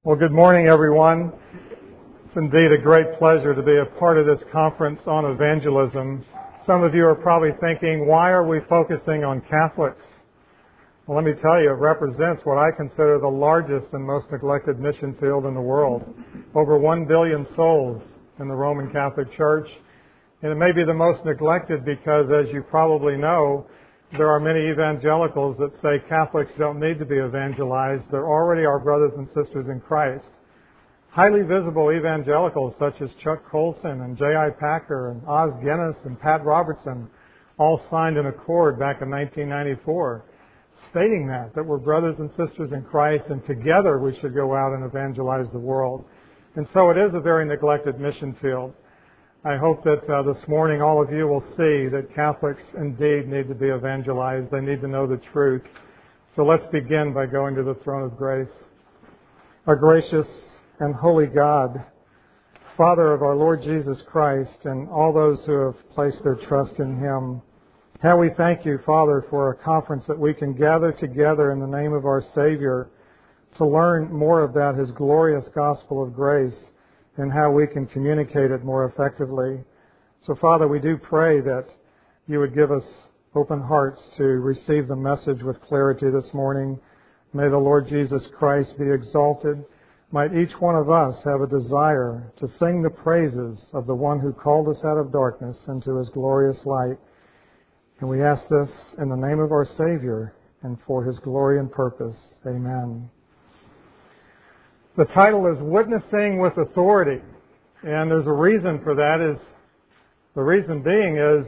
Well, good morning, everyone. It's indeed a great pleasure to be a part of this conference on evangelism. Some of you are probably thinking, why are we focusing on Catholics? Well, let me tell you, it represents what I consider the largest and most neglected mission field in the world. Over 1 billion souls in the Roman Catholic Church. And it may be the most neglected because, as you probably know, there are many evangelicals that say Catholics don't need to be evangelized. They're already our brothers and sisters in Christ. Highly visible evangelicals such as Chuck Colson and J.I. Packer and Os Guinness and Pat Robertson all signed an accord back in 1994 stating that we're brothers and sisters in Christ and together we should go out and evangelize the world. And so it is a very neglected mission field. I hope that this morning all of you will see that Catholics indeed need to be evangelized. They need to know the truth. So let's begin by going to the throne of grace. Our gracious and holy God, Father of our Lord Jesus Christ and all those who have placed their trust in Him, how we thank you, Father, for a conference that we can gather together in the name of our Savior to learn more about His glorious gospel of grace and how we can communicate it more effectively. So, Father, we do pray that you would give us open hearts to receive the message with clarity this morning. May the Lord Jesus Christ be exalted. Might each one of us have a desire to sing the praises of the one who called us out of darkness into His glorious light. And we ask this in the name of our Savior and for His glory and purpose. Amen. The title is Witnessing with Authority, and there's a reason for that. The reason being is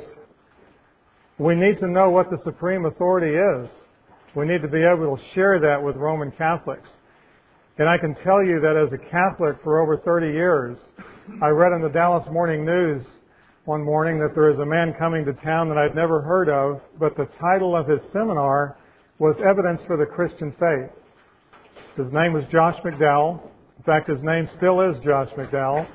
we need to know what the supreme authority is. We need to be able to share that with Roman Catholics. And I can tell you that as a Catholic for over 30 years, I read in the Dallas Morning News one morning that there is a man coming to town that I'd never heard of, but the title of his seminar was Evidence for the Christian Faith. His name was Josh McDowell. In fact, his name still is Josh McDowell.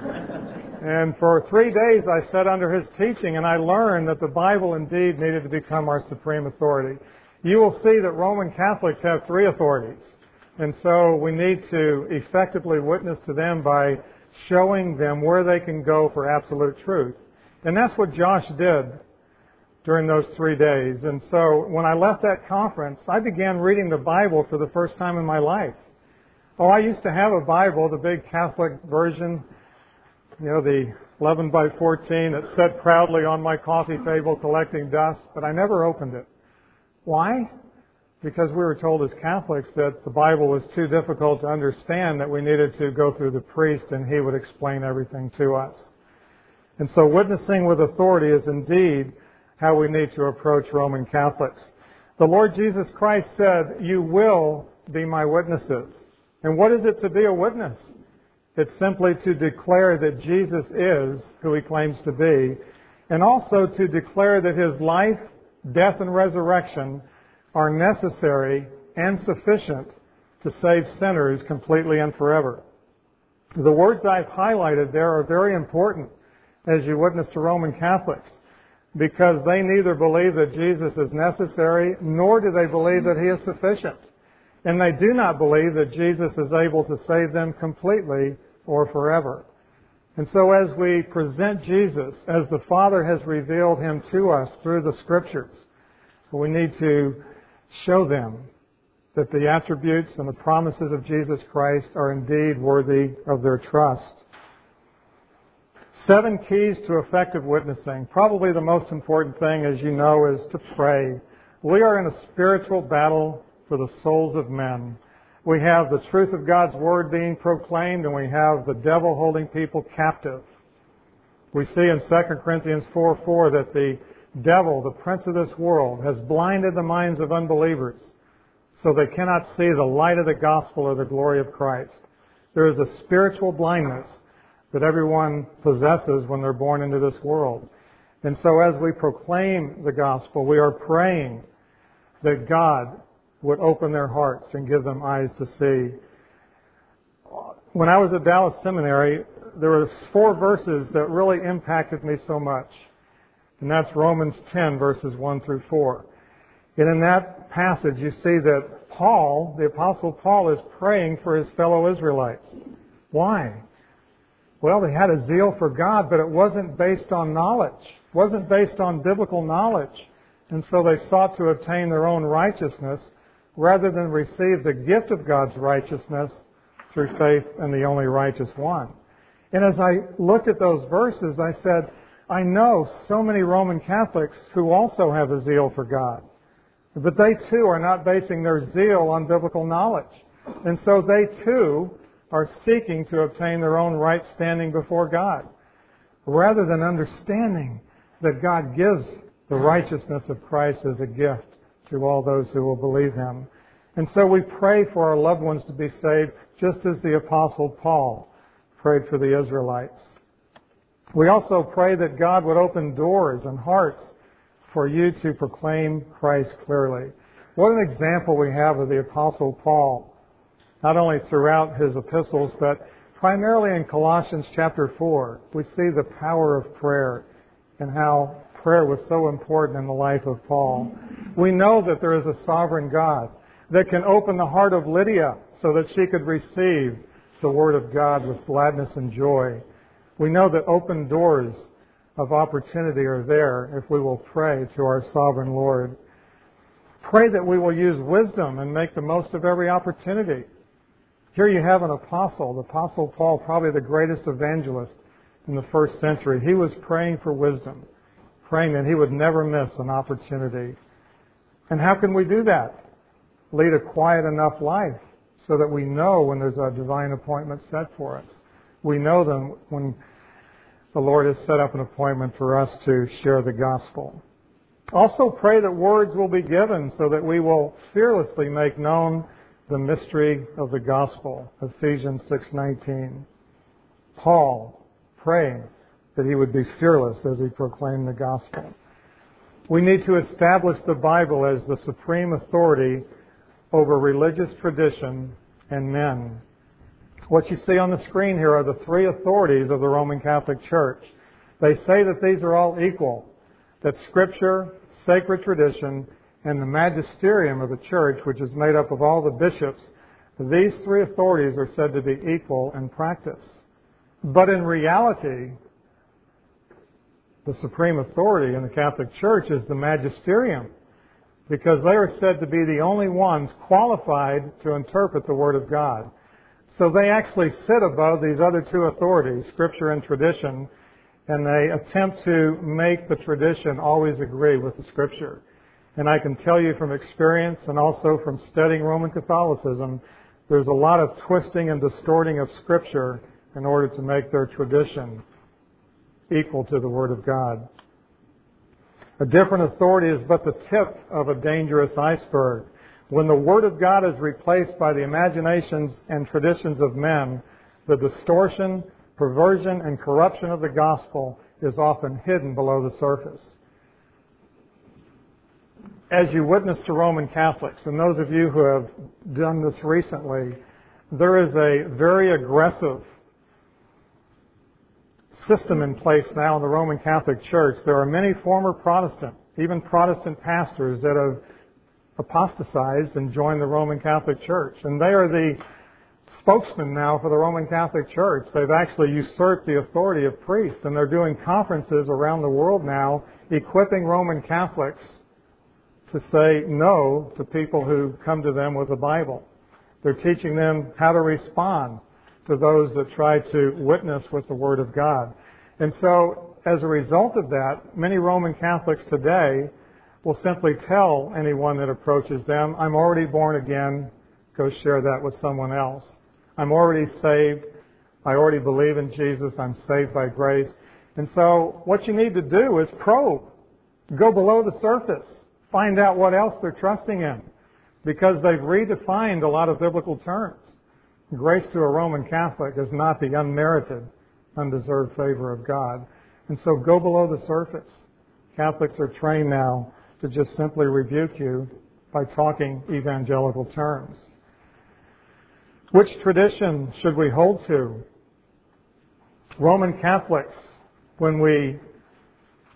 And for 3 days I sat under his teaching and I learned that the Bible indeed needed to become our supreme authority. You will see that Roman Catholics have 3 authorities. And so we need to effectively witness to them by showing them where they can go for absolute truth. And that's what Josh did during those 3 days. And so when I left that conference, I began reading the Bible for the first time in my life. Oh, I used to have a Bible, the big Catholic version, the 11 by 14 that sat proudly on my coffee table collecting dust, but I never opened it. Why? Because we were told as Catholics that the Bible was too difficult to understand, that we needed to go through the priest and he would explain everything to us. And so witnessing with authority is indeed how we need to approach Roman Catholics. The Lord Jesus Christ said, "You will be my witnesses." And what is it to be a witness? It's simply to declare that Jesus is who He claims to be, and also to declare that His life, death, and resurrection are necessary and sufficient to save sinners completely and forever. The words I've highlighted there are very important as you witness to Roman Catholics, because they neither believe that Jesus is necessary, nor do they believe that He is sufficient. And they do not believe that Jesus is able to save them completely or forever. And so as we present Jesus, as the Father has revealed Him to us through the Scriptures, we need to show them that the attributes and the promises of Jesus Christ are indeed worthy of their trust. 7 keys to effective witnessing. Probably the most important thing, as you know, is to pray. We are in a spiritual battle for the souls of men. We have the truth of God's Word being proclaimed, and we have the devil holding people captive. We see in 2 Corinthians 4:4 that the devil, the prince of this world, has blinded the minds of unbelievers so they cannot see the light of the gospel or the glory of Christ. There is a spiritual blindness that everyone possesses when they're born into this world. And so as we proclaim the gospel, we are praying that God would open their hearts and give them eyes to see. When I was at Dallas Seminary, there were 4 verses that really impacted me so much. And that's Romans 10, verses 1 through 4. And in that passage, you see that Paul, the Apostle Paul, is praying for his fellow Israelites. Why? Well, they had a zeal for God, but it wasn't based on knowledge. It wasn't based on biblical knowledge. And so they sought to obtain their own righteousness rather than receive the gift of God's righteousness through faith in the only righteous one. And as I looked at those verses, I said, I know so many Roman Catholics who also have a zeal for God. But they too are not basing their zeal on biblical knowledge. And so they too are seeking to obtain their own right standing before God, rather than understanding that God gives the righteousness of Christ as a gift to all those who will believe Him. And so we pray for our loved ones to be saved, just as the Apostle Paul prayed for the Israelites. We also pray that God would open doors and hearts for you to proclaim Christ clearly. What an example we have of the Apostle Paul, not only throughout his epistles, but primarily in Colossians chapter 4. We see the power of prayer and how prayer was so important in the life of Paul. We know that there is a sovereign God that can open the heart of Lydia so that she could receive the Word of God with gladness and joy. We know that open doors of opportunity are there if we will pray to our sovereign Lord. Pray that we will use wisdom and make the most of every opportunity. Here you have an apostle, the Apostle Paul, probably the greatest evangelist in the first century. He was praying for wisdom, praying that he would never miss an opportunity. And how can we do that? Lead a quiet enough life so that we know when there's a divine appointment set for us. We know them when the Lord has set up an appointment for us to share the gospel. Also pray that words will be given so that we will fearlessly make known the mystery of the gospel. Ephesians 6:19. Paul praying that he would be fearless as he proclaimed the gospel. We need to establish the Bible as the supreme authority over religious tradition and men. What you see on the screen here are the three authorities of the Roman Catholic Church. They say that these are all equal, that Scripture, sacred tradition, and the magisterium of the Church, which is made up of all the bishops, these three authorities are said to be equal in practice. But in reality, the supreme authority in the Catholic Church is the magisterium, because they are said to be the only ones qualified to interpret the Word of God. So they actually sit above these other two authorities, Scripture and tradition, and they attempt to make the tradition always agree with the Scripture. And I can tell you from experience and also from studying Roman Catholicism, there's a lot of twisting and distorting of Scripture in order to make their tradition equal to the Word of God. A different authority is but the tip of a dangerous iceberg. When the Word of God is replaced by the imaginations and traditions of men, the distortion, perversion, and corruption of the gospel is often hidden below the surface. As you witness to Roman Catholics, and those of you who have done this recently, there is a very aggressive system in place now in the Roman Catholic Church. There are many former Protestant, even Protestant pastors that have apostatized and joined the Roman Catholic Church. And they are the spokesman now for the Roman Catholic Church. They've actually usurped the authority of priests, and they're doing conferences around the world now, equipping Roman Catholics to say no to people who come to them with the Bible. They're teaching them how to respond to those that try to witness with the Word of God. And so, as a result of that, many Roman Catholics today will simply tell anyone that approaches them, I'm already born again, go share that with someone else. I'm already saved, I already believe in Jesus, I'm saved by grace. And so, what you need to do is probe. Go below the surface. Find out what else they're trusting in, because they've redefined a lot of biblical terms. Grace to a Roman Catholic is not the unmerited, undeserved favor of God. And so go below the surface. Catholics are trained now to just simply rebuke you by talking evangelical terms. Which tradition should we hold to? Roman Catholics, when we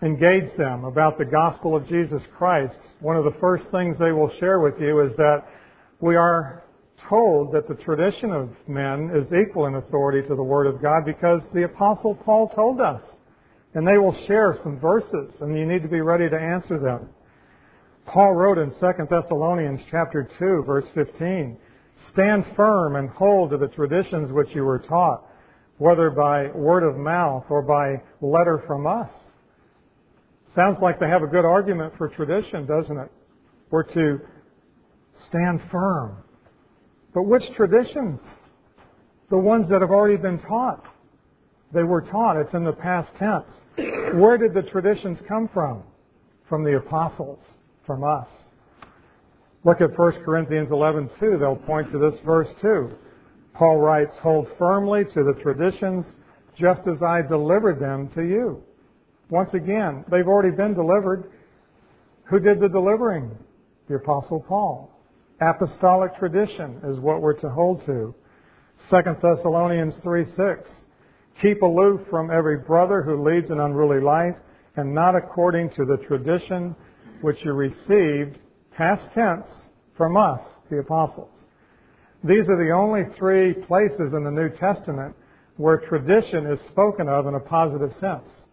engage them about the gospel of Jesus Christ, one of the first things they will share with you is that we are told that the tradition of men is equal in authority to the Word of God because the Apostle Paul told us. And they will share some verses, and you need to be ready to answer them. Paul wrote in 2 Thessalonians chapter 2, verse 15, "Stand firm and hold to the traditions which you were taught, whether by word of mouth or by letter from us." Sounds like they have a good argument for tradition, doesn't it? We're to stand firm. But which traditions? The ones that have already been taught. They were taught. It's in the past tense. Where did the traditions come from? From the apostles, from us. Look at 1 Corinthians 11:2. They'll point to this verse too. Paul writes, "Hold firmly to the traditions just as I delivered them to you." Once again, they've already been delivered. Who did the delivering? The Apostle Paul. Apostolic tradition is what we're to hold to. 2 Thessalonians 3:6. "Keep aloof from every brother who leads an unruly life, and not according to the tradition which you received," past tense, "from us, the apostles." These are the only three places in the New Testament where tradition is spoken of in a positive sense.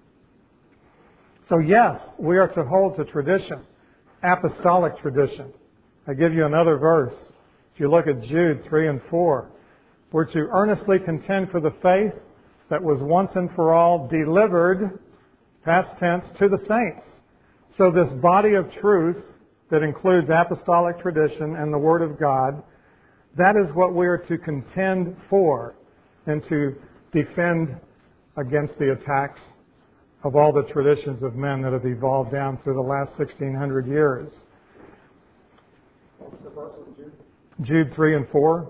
So yes, we are to hold to tradition, apostolic tradition. I give you another verse. If you look at Jude 3 and 4, we're to earnestly contend for the faith that was once and for all delivered, past tense, to the saints. So this body of truth that includes apostolic tradition and the Word of God, that is what we are to contend for and to defend against the attacks of all the traditions of men that have evolved down through the last 1,600 years. Jude 3 and 4.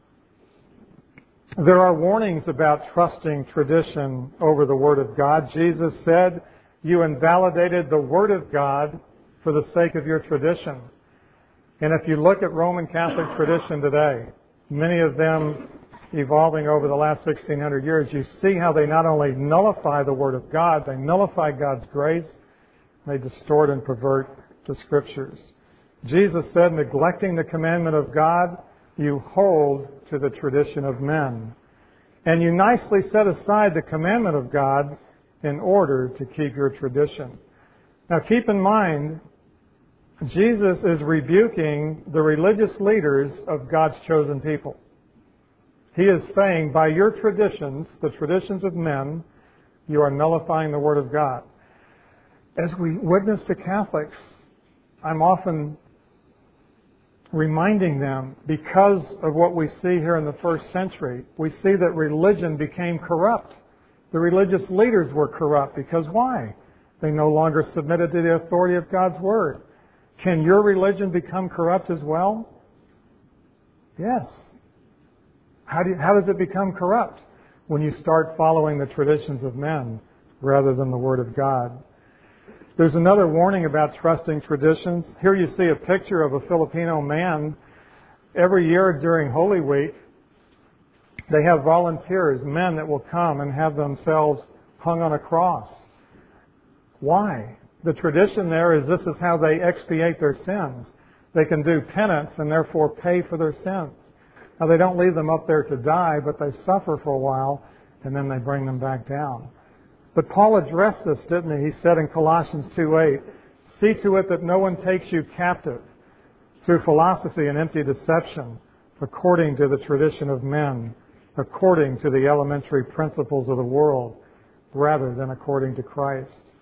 There are warnings about trusting tradition over the Word of God. Jesus said, "You invalidated the Word of God for the sake of your tradition." And if you look at Roman Catholic tradition today, many of them evolving over the last 1,600 years, you see how they not only nullify the Word of God, they nullify God's grace, they distort and pervert the Scriptures. Jesus said, "Neglecting the commandment of God, you hold to the tradition of men. And you nicely set aside the commandment of God in order to keep your tradition." Now keep in mind, Jesus is rebuking the religious leaders of God's chosen people. He is saying, by your traditions, the traditions of men, you are nullifying the Word of God. As we witness to Catholics, I'm often reminding them, because of what we see here in the first century, we see that religion became corrupt. The religious leaders were corrupt because why? They no longer submitted to the authority of God's Word. Can your religion become corrupt as well? Yes. How does it become corrupt? When you start following the traditions of men rather than the Word of God. There's another warning about trusting traditions. Here you see a picture of a Filipino man. Every year during Holy Week, they have volunteers, men that will come and have themselves hung on a cross. Why? The tradition there is this is how they expiate their sins. They can do penance and therefore pay for their sins. Now they don't leave them up there to die, but they suffer for a while and then they bring them back down. But Paul addressed this, didn't he? He said in Colossians 2:8, "See to it that no one takes you captive through philosophy and empty deception, according to the tradition of men, according to the elementary principles of the world, rather than according to Christ."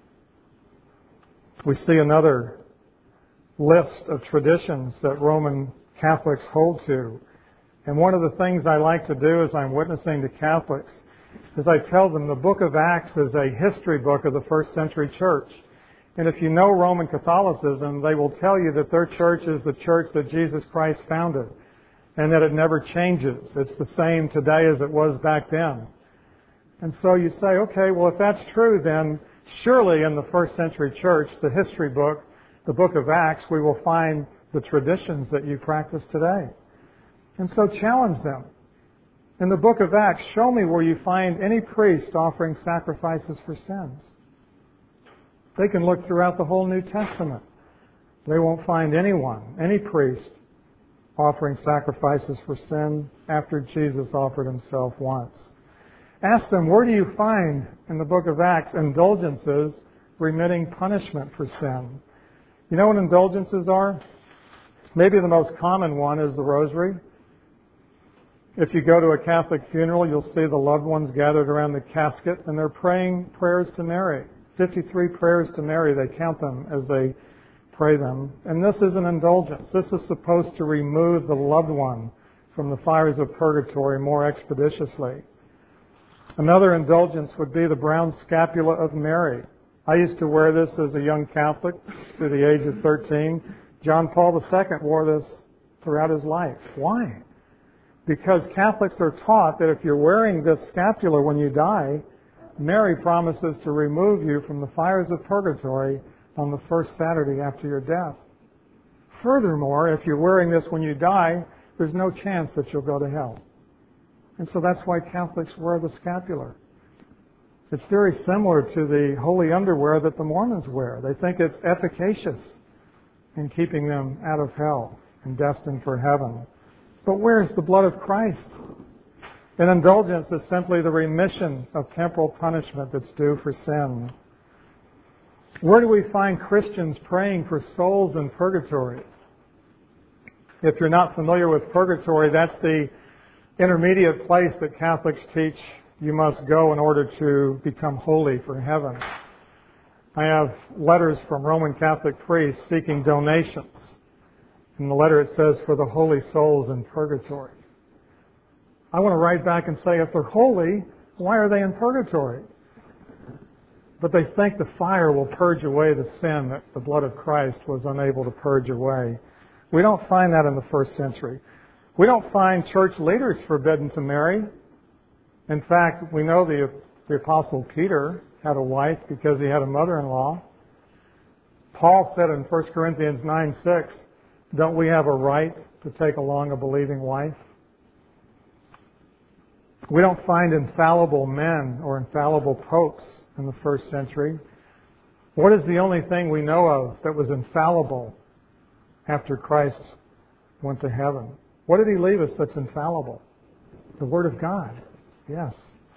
We see another list of traditions that Roman Catholics hold to. And one of the things I like to do as I'm witnessing to Catholics is I tell them the book of Acts is a history book of the first century church. And if you know Roman Catholicism, they will tell you that their church is the church that Jesus Christ founded and that it never changes. It's the same today as it was back then. And so you say, okay, well, if that's true, then surely in the first century church, the history book, the book of Acts, we will find the traditions that you practice today. And so challenge them. In the book of Acts, show me where you find any priest offering sacrifices for sins. They can look throughout the whole New Testament. They won't find anyone, any priest, offering sacrifices for sin after Jesus offered himself once. Ask them, where do you find in the book of Acts indulgences remitting punishment for sin? You know what indulgences are? Maybe the most common one is the rosary. If you go to a Catholic funeral, you'll see the loved ones gathered around the casket, and they're praying prayers to Mary. 53 prayers to Mary, they count them as they pray them. And this is an indulgence. This is supposed to remove the loved one from the fires of purgatory more expeditiously. Another indulgence would be the brown scapula of Mary. I used to wear this as a young Catholic through the age of 13. John Paul II wore this throughout his life. Why? Because Catholics are taught that if you're wearing this scapula when you die, Mary promises to remove you from the fires of purgatory on the first Saturday after your death. Furthermore, if you're wearing this when you die, there's no chance that you'll go to hell. And so that's why Catholics wear the scapular. It's very similar to the holy underwear that the Mormons wear. They think it's efficacious in keeping them out of hell and destined for heaven. But where's the blood of Christ? An indulgence is simply the remission of temporal punishment that's due for sin. Where do we find Christians praying for souls in purgatory? If you're not familiar with purgatory, that's the intermediate place that Catholics teach you must go in order to become holy for heaven. I have letters from Roman Catholic priests seeking donations. In the letter it says, for the holy souls in purgatory. I want to write back and say, if they're holy, why are they in purgatory? But they think the fire will purge away the sin that the blood of Christ was unable to purge away. We don't find that in the first century. We don't find church leaders forbidden to marry. In fact, we know the Apostle Peter had a wife because he had a mother-in-law. Paul said in 1 Corinthians 9:6, don't we have a right to take along a believing wife? We don't find infallible men or infallible popes in the first century. What is the only thing we know of that was infallible after Christ went to heaven? What did he leave us that's infallible? The Word of God. Yes.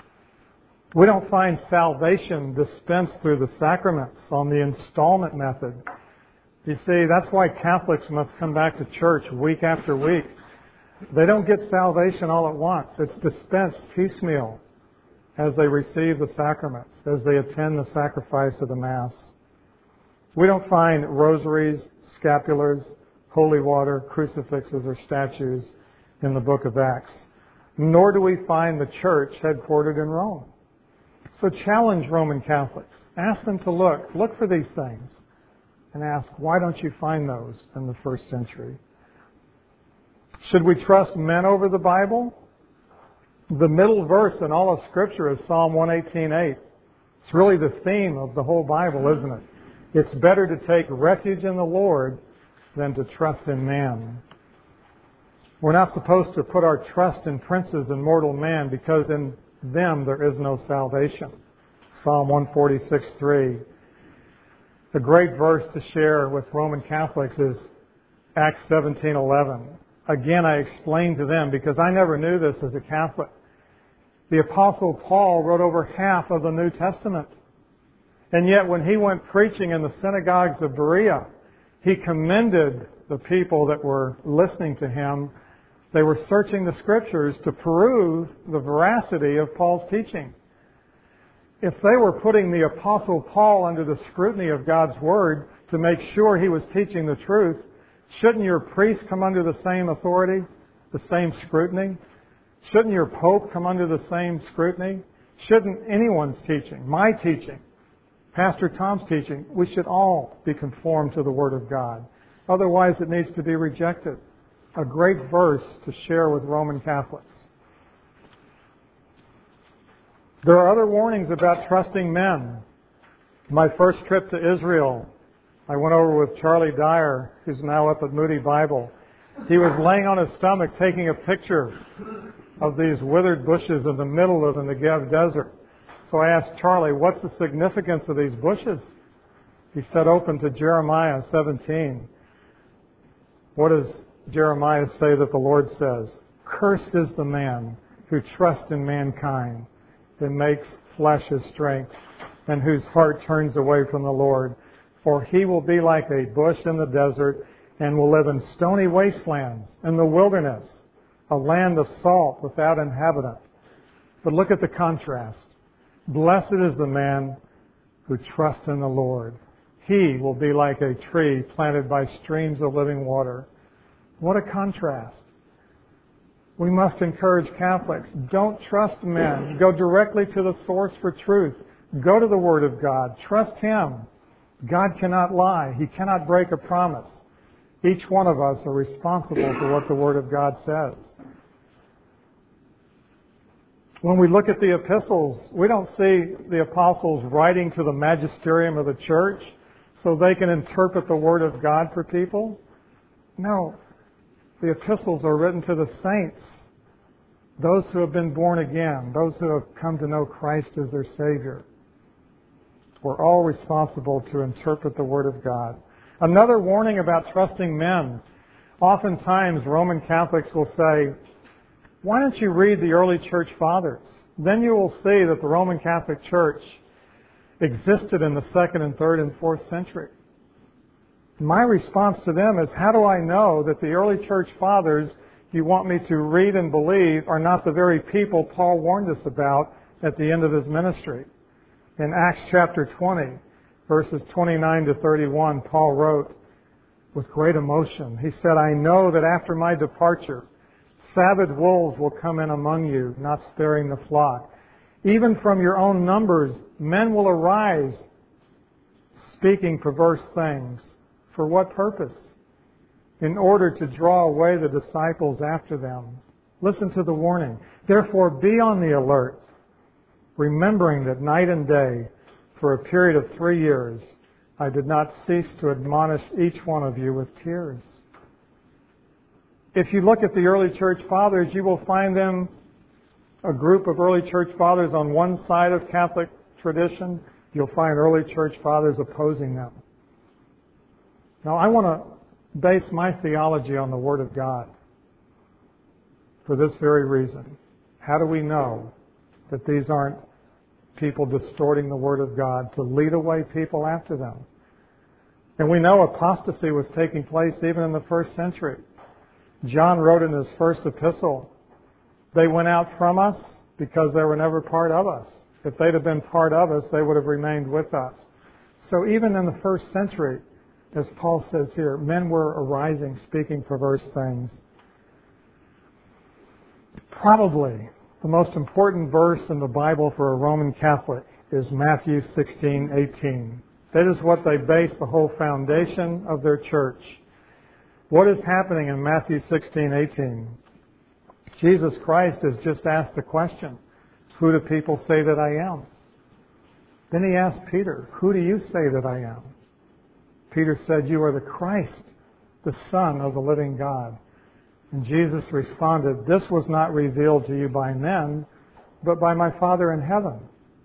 We don't find salvation dispensed through the sacraments on the installment method. You see, that's why Catholics must come back to church week after week. They don't get salvation all at once. It's dispensed piecemeal as they receive the sacraments, as they attend the sacrifice of the Mass. We don't find rosaries, scapulars, holy water, crucifixes, or statues in the book of Acts. Nor do we find the church headquartered in Rome. So challenge Roman Catholics. Ask them to look for these things. And ask, why don't you find those in the first century? Should we trust men over the Bible? The middle verse in all of Scripture is Psalm 118:8. It's really the theme of the whole Bible, isn't it? It's better to take refuge in the Lord than to trust in man. We're not supposed to put our trust in princes and mortal man because in them there is no salvation. Psalm 146:3. A great verse to share with Roman Catholics is Acts 17:11. Again, I explained to them, because I never knew this as a Catholic. The Apostle Paul wrote over half of the New Testament. And yet when he went preaching in the synagogues of Berea, he commended the people that were listening to him. They were searching the Scriptures to prove the veracity of Paul's teaching. If they were putting the Apostle Paul under the scrutiny of God's Word to make sure he was teaching the truth, shouldn't your priest come under the same authority, the same scrutiny? Shouldn't your Pope come under the same scrutiny? Shouldn't anyone's teaching, my teaching, Pastor Tom's teaching, we should all be conformed to the Word of God. Otherwise it needs to be rejected. A great verse to share with Roman Catholics. There are other warnings about trusting men. My first trip to Israel, I went over with Charlie Dyer, who's now up at Moody Bible. He was laying on his stomach taking a picture of these withered bushes in the middle of the Negev desert. So I asked Charlie, what's the significance of these bushes? He said, open to Jeremiah 17. What does Jeremiah say that the Lord says? Cursed is the man who trusts in mankind, that makes flesh his strength, and whose heart turns away from the Lord. For he will be like a bush in the desert, and will live in stony wastelands, in the wilderness, a land of salt without inhabitant. But look at the contrast. Blessed is the man who trusts in the Lord. He will be like a tree planted by streams of living water. What a contrast. We must encourage Catholics. Don't trust men. Go directly to the source for truth. Go to the Word of God. Trust Him. God cannot lie. He cannot break a promise. Each one of us are responsible for what the Word of God says. When we look at the epistles, we don't see the apostles writing to the magisterium of the church so they can interpret the Word of God for people. No. The epistles are written to the saints, those who have been born again, those who have come to know Christ as their Savior. We're all responsible to interpret the Word of God. Another warning about trusting men. Oftentimes, Roman Catholics will say, why don't you read the early church fathers? Then you will see that the Roman Catholic Church existed in the 2nd and 3rd and 4th century. My response to them is, how do I know that the early church fathers you want me to read and believe are not the very people Paul warned us about at the end of his ministry? In Acts chapter 20, verses 29 to 31, Paul wrote with great emotion, he said, I know that after my departure, savage wolves will come in among you, not sparing the flock. Even from your own numbers, men will arise, speaking perverse things. For what purpose? In order to draw away the disciples after them. Listen to the warning. Therefore, be on the alert, remembering that night and day, for a period of 3 years, I did not cease to admonish each one of you with tears. If you look at the early church fathers, you will find them, a group of early church fathers on one side of Catholic tradition. You'll find early church fathers opposing them. Now, I want to base my theology on the Word of God for this very reason. How do we know that these aren't people distorting the Word of God to lead away people after them? And we know apostasy was taking place even in the first century. John wrote in his first epistle, they went out from us because they were never part of us. If they'd have been part of us, they would have remained with us. So even in the first century, as Paul says here, men were arising, speaking perverse things. Probably the most important verse in the Bible for a Roman Catholic is Matthew 16:18. That is what they base the whole foundation of their church. What is happening in Matthew 16:18? Jesus Christ has just asked the question, who do people say that I am? Then he asked Peter, who do you say that I am? Peter said, you are the Christ, the Son of the living God. And Jesus responded, this was not revealed to you by men, but by my Father in heaven.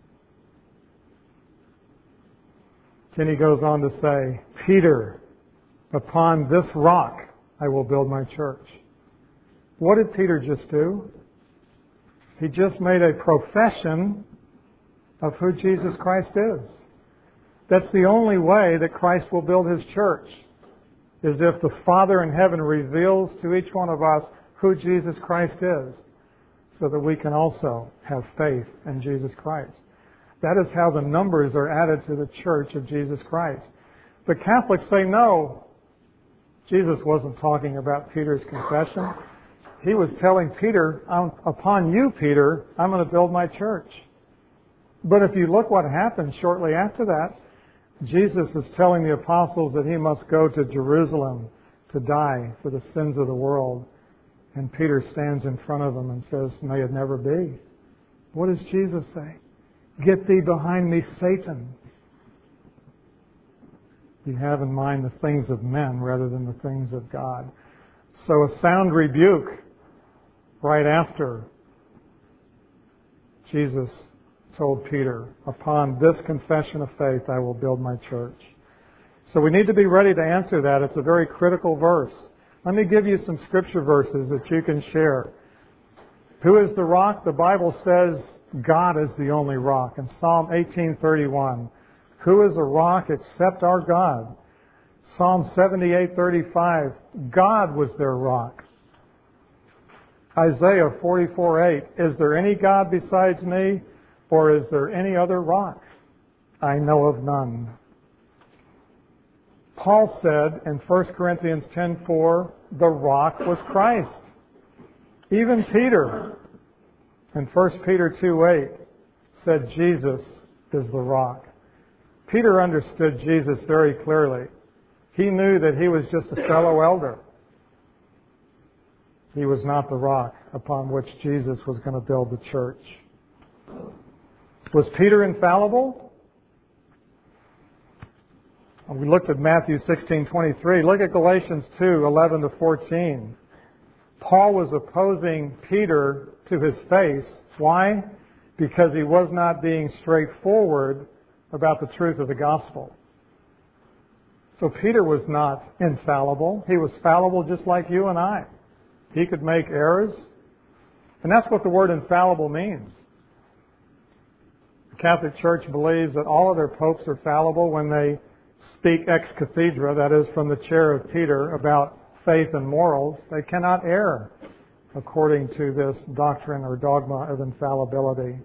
Then he goes on to say, Peter, upon this rock I will build my church. What did Peter just do? He just made a profession of who Jesus Christ is. That's the only way that Christ will build His church, is if the Father in heaven reveals to each one of us who Jesus Christ is, so that we can also have faith in Jesus Christ. That is how the numbers are added to the church of Jesus Christ. The Catholics say, no, Jesus wasn't talking about Peter's confession. He was telling Peter, upon you, Peter, I'm going to build my church. But if you look what happened shortly after that, Jesus is telling the apostles that he must go to Jerusalem to die for the sins of the world. And Peter stands in front of him and says, may it never be. What does Jesus say? Get thee behind me, Satan. You have in mind the things of men rather than the things of God. So a sound rebuke right after Jesus told Peter, upon this confession of faith I will build my church. So we need to be ready to answer that. It's a very critical verse. Let me give you some scripture verses that you can share. Who is the rock? The Bible says God is the only rock. In Psalm 18:31, who is a rock except our God? Psalm 78:35, God was their rock. Isaiah 44:8, is there any God besides me, or is there any other rock? I know of none. Paul said in 1 Corinthians 10:4, the rock was Christ. Even Peter in 1 Peter 2:8 said Jesus is the rock. Peter understood Jesus very clearly. He knew that he was just a fellow elder. He was not the rock upon which Jesus was going to build the church. Was Peter infallible? We looked at Matthew 16:23. Look at Galatians 2:11-14. Paul was opposing Peter to his face. Why? Because he was not being straightforward about the truth of the gospel. So Peter was not infallible. He was fallible just like you and I. He could make errors. And that's what the word infallible means. The Catholic Church believes that all of their popes are fallible when they speak ex cathedra, that is, from the chair of Peter, about faith and morals. They cannot err according to this doctrine or dogma of infallibility.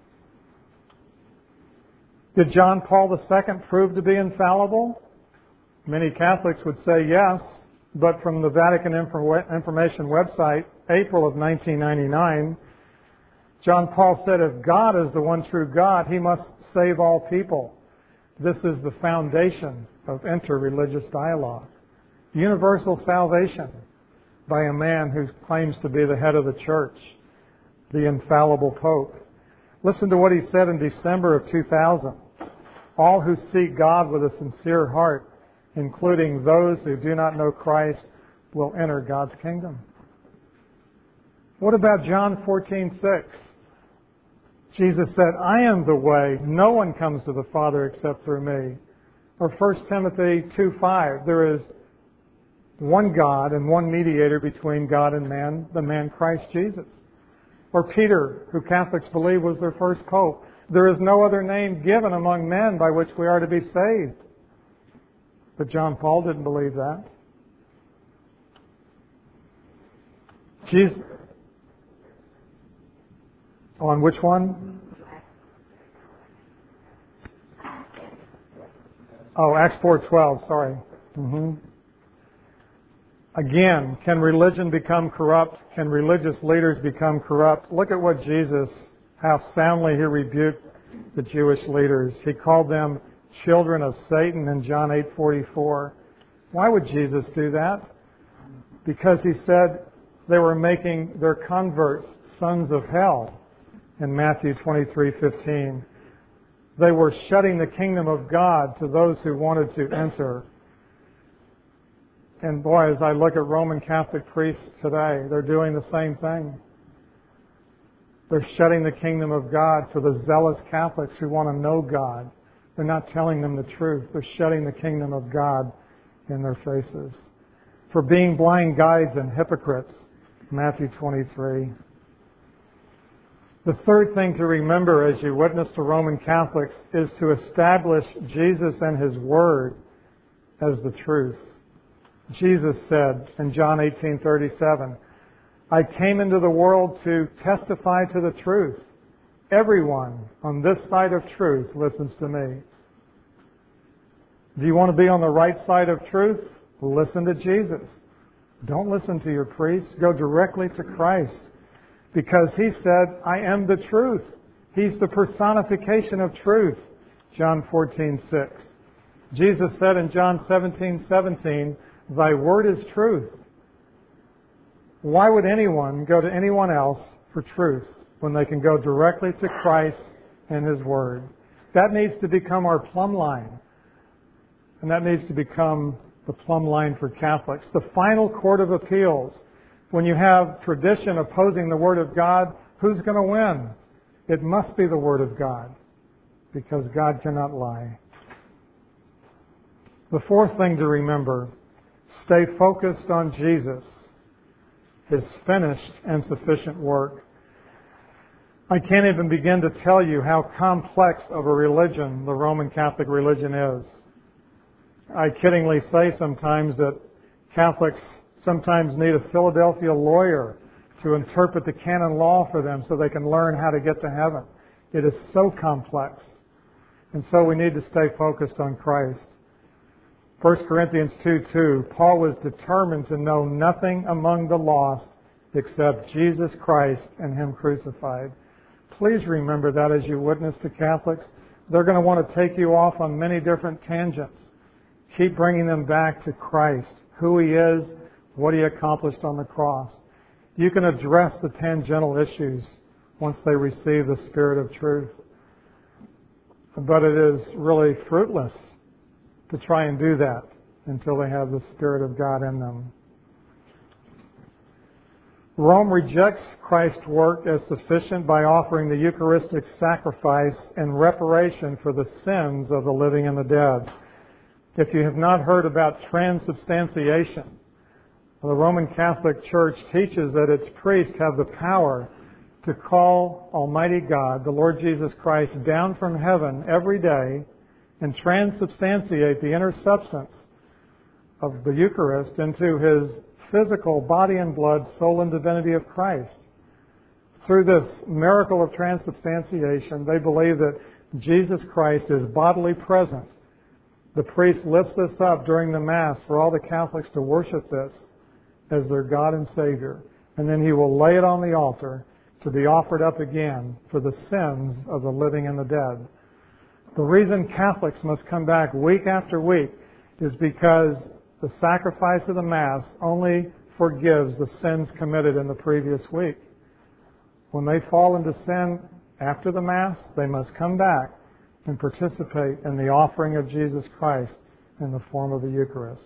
Did John Paul II prove to be infallible? Many Catholics would say yes, but from the Vatican Information website, April of 1999, John Paul said, if God is the one true God, He must save all people. This is the foundation of interreligious dialogue. Universal salvation by a man who claims to be the head of the church, the infallible Pope. Listen to what he said in December of 2000. All who seek God with a sincere heart, including those who do not know Christ, will enter God's kingdom. What about John 14:6? Jesus said, I am the way. No one comes to the Father except through me. Or 1 Timothy 2:5. There is one God and one mediator between God and man, the man Christ Jesus. Or Peter, who Catholics believe was their first pope. There is no other name given among men by which we are to be saved. But John Paul didn't believe that. Jesus. On which one? Oh, Acts 4:12, sorry. Again, can religion become corrupt? Can religious leaders become corrupt? Look at what Jesus, how soundly He rebuked the Jewish leaders. He called them children of Satan in John 8:44. Why would Jesus do that? Because He said they were making their converts sons of hell in Matthew 23:15. They were shutting the kingdom of God to those who wanted to enter. And boy, as I look at Roman Catholic priests today, they're doing the same thing. They're shutting the kingdom of God for the zealous Catholics who want to know God. They're not telling them the truth. They're shutting the kingdom of God in their faces. For being blind guides and hypocrites, Matthew 23. The third thing to remember as you witness to Roman Catholics is to establish Jesus and His Word as the truth. Jesus said in John 18:37, I came into the world to testify to the truth. Everyone on this side of truth listens to me. Do you want to be on the right side of truth? Listen to Jesus. Don't listen to your priest. Go directly to Christ. Because He said, I am the truth. He's the personification of truth. John 14:6. Jesus said in John 17:17, Thy word is truth. Why would anyone go to anyone else for truth when they can go directly to Christ and His Word? That needs to become our plumb line. And that needs to become the plumb line for Catholics. The final court of appeals. When you have tradition opposing the Word of God, who's going to win? It must be the Word of God, because God cannot lie. The fourth thing to remember, stay focused on Jesus, His finished and sufficient work. I can't even begin to tell you how complex of a religion the Roman Catholic religion is. I kiddingly say sometimes that Catholics sometimes need a Philadelphia lawyer to interpret the canon law for them so they can learn how to get to heaven. It is so complex. And so we need to stay focused on Christ. 1 Corinthians 2:2, Paul was determined to know nothing among the lost except Jesus Christ and Him crucified. Please remember that as you witness to Catholics. They're going to want to take you off on many different tangents. Keep bringing them back to Christ, who He is, what He accomplished on the cross. You can address the tangential issues once they receive the Spirit of truth. But it is really fruitless to try and do that until they have the Spirit of God in them. Rome rejects Christ's work as sufficient by offering the Eucharistic sacrifice in reparation for the sins of the living and the dead. If you have not heard about transubstantiation, the Roman Catholic Church teaches that its priests have the power to call Almighty God, the Lord Jesus Christ, down from heaven every day and transubstantiate the inner substance of the Eucharist into His physical body and blood, soul and divinity of Christ. Through this miracle of transubstantiation, they believe that Jesus Christ is bodily present. The priest lifts this up during the Mass for all the Catholics to worship this as their God and Savior. And then He will lay it on the altar to be offered up again for the sins of the living and the dead. The reason Catholics must come back week after week is because the sacrifice of the Mass only forgives the sins committed in the previous week. When they fall into sin after the Mass, they must come back and participate in the offering of Jesus Christ in the form of the Eucharist.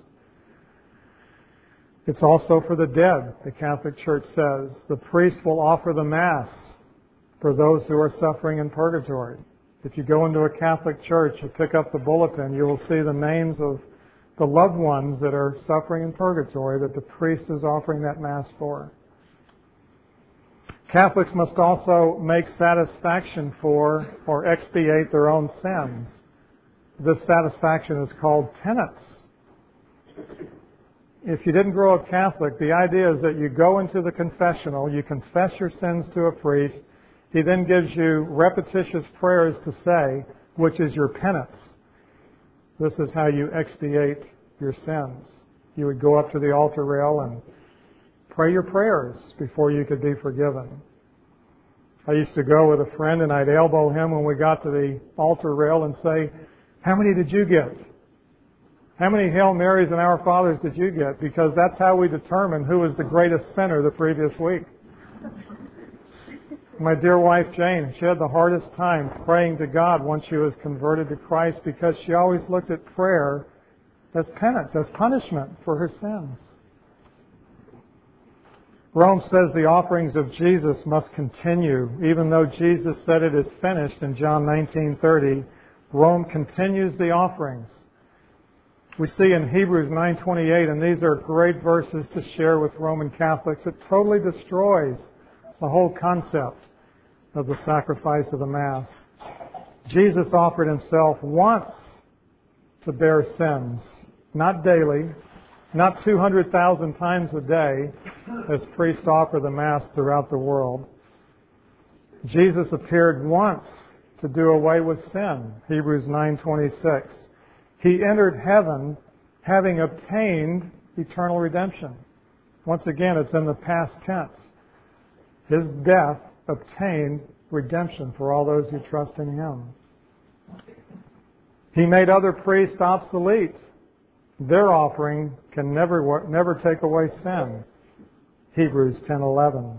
It's also for the dead, the Catholic Church says. The priest will offer the Mass for those who are suffering in purgatory. If you go into a Catholic church and pick up the bulletin, you will see the names of the loved ones that are suffering in purgatory that the priest is offering that Mass for. Catholics must also make satisfaction for or expiate their own sins. This satisfaction is called penance. If you didn't grow up Catholic, the idea is that you go into the confessional, you confess your sins to a priest, he then gives you repetitious prayers to say, which is your penance. This is how you expiate your sins. You would go up to the altar rail and pray your prayers before you could be forgiven. I used to go with a friend and I'd elbow him when we got to the altar rail and say, "How many did you get? How many Hail Marys and Our Fathers did you get?" Because that's how we determine who was the greatest sinner the previous week. My dear wife Jane, she had the hardest time praying to God once she was converted to Christ because she always looked at prayer as penance, as punishment for her sins. Rome says the offerings of Jesus must continue. Even though Jesus said it is finished in John 19:30, Rome continues the offerings. We see in Hebrews 9:28, and these are great verses to share with Roman Catholics, it totally destroys the whole concept of the sacrifice of the Mass. Jesus offered Himself once to bear sins, not daily, not 200,000 times a day, as priests offer the Mass throughout the world. Jesus appeared once to do away with sin, Hebrews 9:26. He entered heaven having obtained eternal redemption. Once again, it's in the past tense. His death obtained redemption for all those who trust in Him. He made other priests obsolete. Their offering can never take away sin. Hebrews 10:11.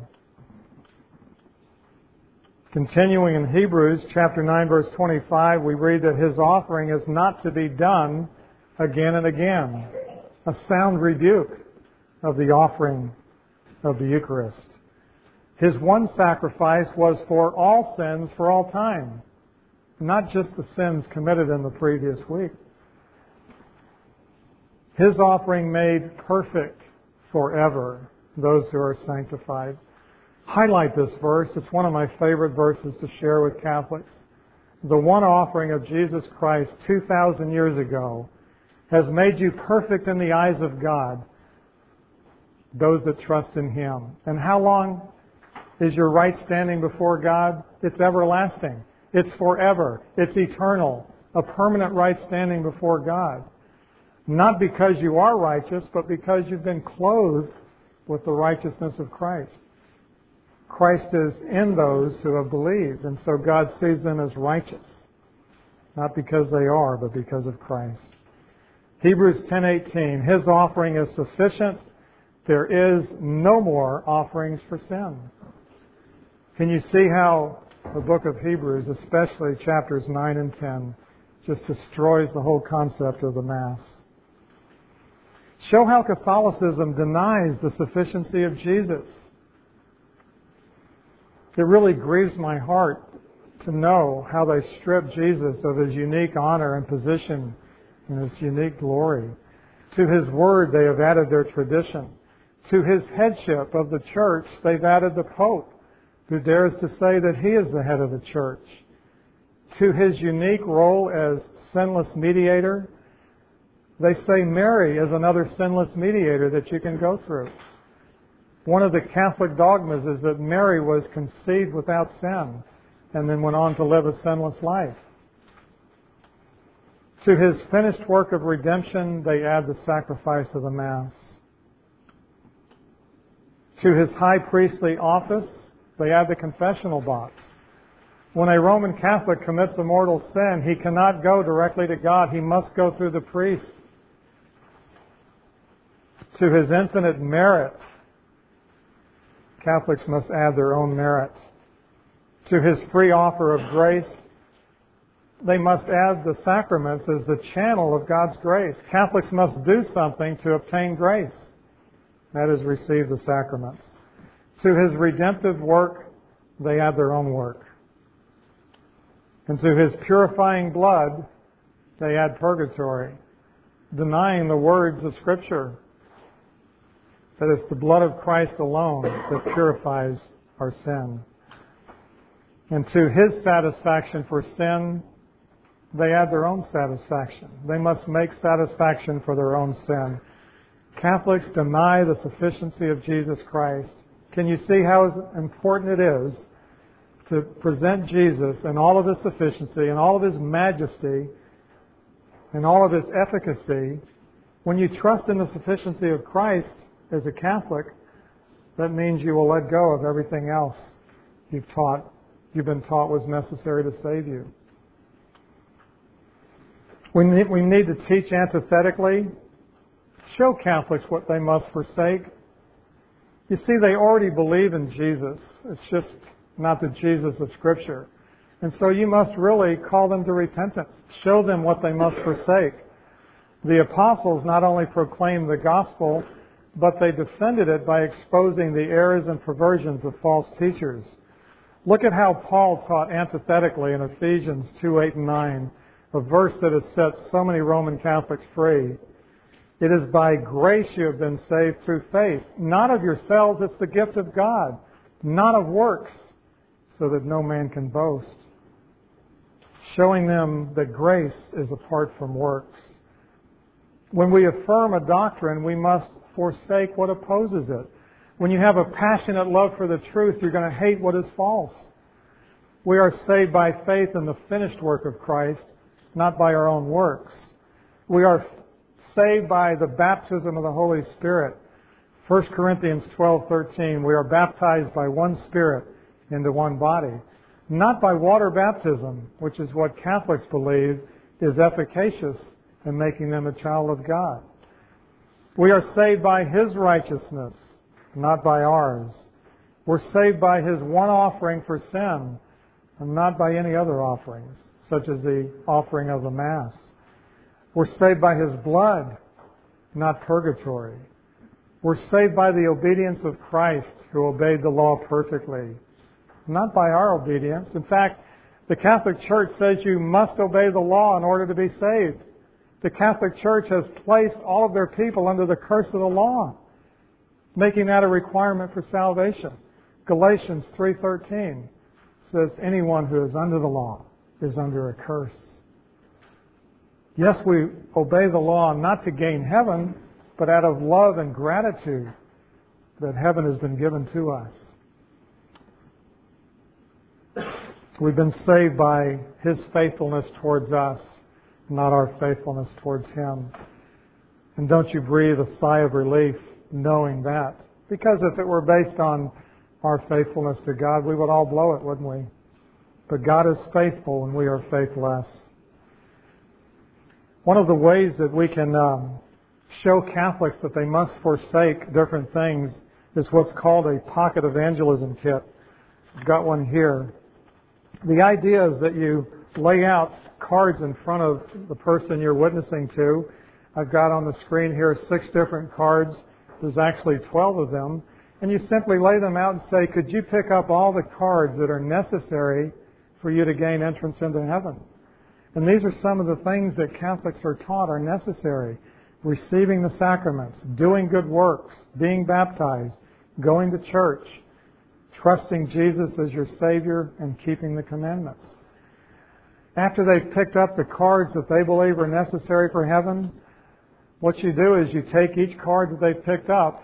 Continuing in Hebrews chapter 9, verse 25, we read that His offering is not to be done again and again. A sound rebuke of the offering of the Eucharist. His one sacrifice was for all sins for all time, not just the sins committed in the previous week. His offering made perfect forever those who are sanctified. Highlight this verse. It's one of my favorite verses to share with Catholics. The one offering of Jesus Christ 2,000 years ago has made you perfect in the eyes of God, those that trust in Him. And how long is your right standing before God? It's everlasting. It's forever. It's eternal. A permanent right standing before God. Not because you are righteous, but because you've been clothed with the righteousness of Christ. Christ is in those who have believed, and so God sees them as righteous. Not because they are, but because of Christ. Hebrews 10:18, His offering is sufficient. There is no more offerings for sin. Can you see how the book of Hebrews, especially chapters 9 and 10, just destroys the whole concept of the Mass? Show how Catholicism denies the sufficiency of Jesus. It really grieves my heart to know how they strip Jesus of His unique honor and position and His unique glory. To His word they have added their tradition. To His headship of the church they've added the Pope, who dares to say that he is the head of the church. To His unique role as sinless mediator, they say Mary is another sinless mediator that you can go through. One of the Catholic dogmas is that Mary was conceived without sin and then went on to live a sinless life. To His finished work of redemption, they add the sacrifice of the Mass. To His high priestly office, they add the confessional box. When a Roman Catholic commits a mortal sin, he cannot go directly to God. He must go through the priest. To His infinite merit, Catholics must add their own merits. To His free offer of grace, they must add the sacraments as the channel of God's grace. Catholics must do something to obtain grace. That is, receive the sacraments. To His redemptive work, they add their own work. And to His purifying blood, they add purgatory, denying the words of Scripture, that it's the blood of Christ alone that purifies our sin. And to His satisfaction for sin, they add their own satisfaction. They must make satisfaction for their own sin. Catholics deny the sufficiency of Jesus Christ. Can you see how important it is to present Jesus in all of His sufficiency and all of His majesty and all of His efficacy? When you trust in the sufficiency of Christ as a Catholic, that means you will let go of everything else you've been taught was necessary to save you. We need to teach antithetically. Show Catholics what they must forsake. You see, they already believe in Jesus. It's just not the Jesus of Scripture. And so you must really call them to repentance. Show them what they must forsake. The apostles not only proclaimed the gospel, but they defended it by exposing the errors and perversions of false teachers. Look at how Paul taught antithetically in Ephesians 2:8 and 9, a verse that has set so many Roman Catholics free. It is by grace you have been saved through faith, not of yourselves, it's the gift of God, not of works, so that no man can boast. Showing them that grace is apart from works. When we affirm a doctrine, we must forsake what opposes it. When you have a passionate love for the truth, you're going to hate what is false. We are saved by faith in the finished work of Christ, not by our own works. We are saved by the baptism of the Holy Spirit. 1 Corinthians 12:13, we are baptized by one Spirit into one body. Not by water baptism, which is what Catholics believe is efficacious in making them a child of God. We are saved by His righteousness, not by ours. We're saved by His one offering for sin, and not by any other offerings, such as the offering of the Mass. We're saved by His blood, not purgatory. We're saved by the obedience of Christ, who obeyed the law perfectly, not by our obedience. In fact, the Catholic Church says you must obey the law in order to be saved. The Catholic Church has placed all of their people under the curse of the law, making that a requirement for salvation. Galatians 3:13 says, anyone who is under the law is under a curse. Yes, we obey the law not to gain heaven, but out of love and gratitude that heaven has been given to us. We've been saved by His faithfulness towards us, not our faithfulness towards Him. And don't you breathe a sigh of relief knowing that? Because if it were based on our faithfulness to God, we would all blow it, wouldn't we? But God is faithful and we are faithless. One of the ways that we can show Catholics that they must forsake different things is what's called a pocket evangelism kit. I've got one here. The idea is that you lay out cards in front of the person you're witnessing to. I've got on the screen here 6 different cards. There's actually 12 of them. And you simply lay them out and say, could you pick up all the cards that are necessary for you to gain entrance into heaven? And these are some of the things that Catholics are taught are necessary. Receiving the sacraments, doing good works, being baptized, going to church, trusting Jesus as your Savior, and keeping the commandments. After they've picked up the cards that they believe are necessary for heaven, what you do is you take each card that they've picked up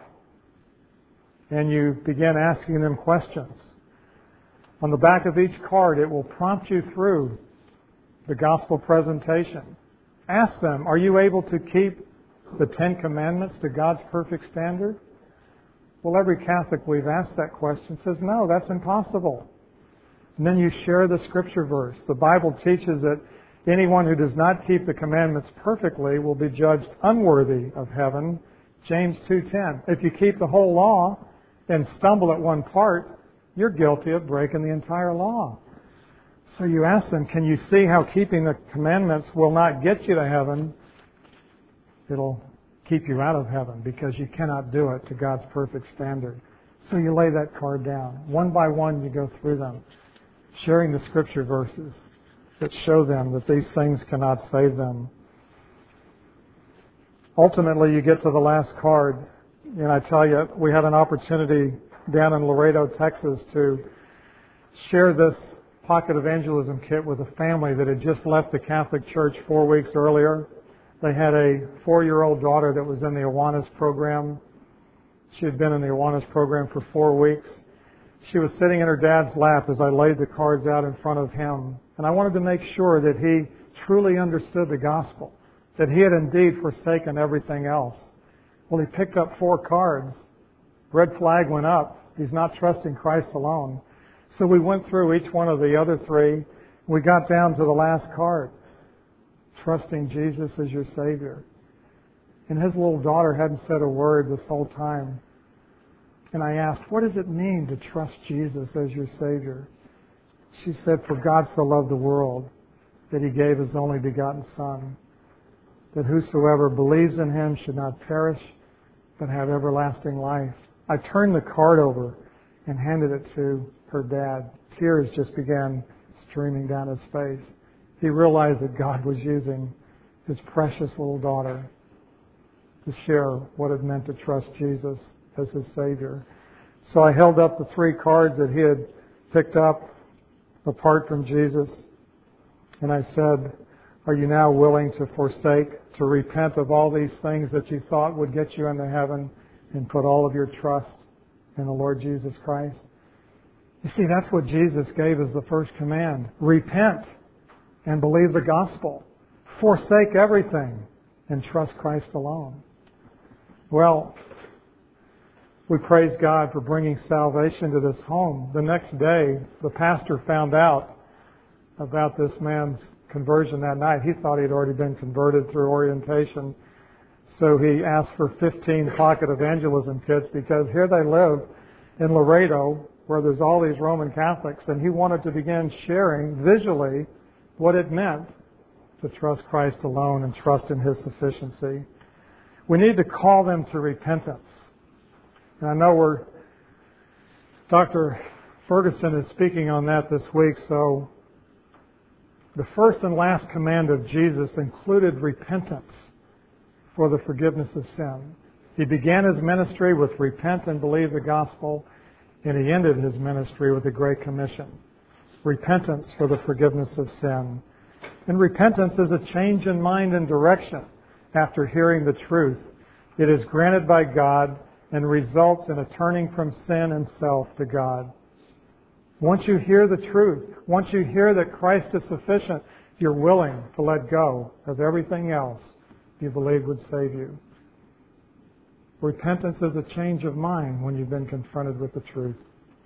and you begin asking them questions. On the back of each card, it will prompt you through the gospel presentation. Ask them, are you able to keep the 10 Commandments to God's perfect standard? Well, every Catholic we've asked that question says, no, that's impossible. And then you share the scripture verse. The Bible teaches that anyone who does not keep the commandments perfectly will be judged unworthy of heaven. James 2:10. If you keep the whole law and stumble at one part, you're guilty of breaking the entire law. So you ask them, can you see how keeping the commandments will not get you to heaven? It'll keep you out of heaven because you cannot do it to God's perfect standard. So you lay that card down. One by one you go through them, sharing the scripture verses that show them that these things cannot save them. Ultimately, you get to the last card, and I tell you, we had an opportunity down in Laredo, Texas, to share this pocket evangelism kit with a family that had just left the Catholic Church 4 weeks earlier. They had a 4-year-old daughter that was in the Awanas program. She had been in the Awanas program for 4 weeks. She was sitting in her dad's lap as I laid the cards out in front of him. And I wanted to make sure that he truly understood the gospel, that he had indeed forsaken everything else. Well, he picked up 4 cards. Red flag went up. He's not trusting Christ alone. So we went through each one of the other 3. We got down to the last card, trusting Jesus as your Savior. And his little daughter hadn't said a word this whole time. And I asked, what does it mean to trust Jesus as your Savior? She said, for God so loved the world that He gave His only begotten Son, that whosoever believes in Him should not perish, but have everlasting life. I turned the card over and handed it to her dad. Tears just began streaming down his face. He realized that God was using His precious little daughter to share what it meant to trust Jesus as His Savior. So I held up the 3 cards that he had picked up apart from Jesus, and I said, are you now willing to forsake, to repent of all these things that you thought would get you into heaven and put all of your trust in the Lord Jesus Christ? You see, that's what Jesus gave as the first command. Repent and believe the gospel. Forsake everything and trust Christ alone. Well, we praise God for bringing salvation to this home. The next day, the pastor found out about this man's conversion that night. He thought he'd already been converted through orientation. So he asked for 15 pocket evangelism kits because here they live in Laredo where there's all these Roman Catholics, and he wanted to begin sharing visually what it meant to trust Christ alone and trust in His sufficiency. We need to call them to repentance. And I know Dr. Ferguson is speaking on that this week, so The first and last command of Jesus included repentance for the forgiveness of sin. He began His ministry with repent and believe the gospel, and He ended His ministry with the Great Commission. Repentance for the forgiveness of sin. And repentance is a change in mind and direction after hearing the truth. It is granted by God and results in a turning from sin and self to God. Once you hear the truth, once you hear that Christ is sufficient, you're willing to let go of everything else you believe would save you. Repentance is a change of mind when you've been confronted with the truth.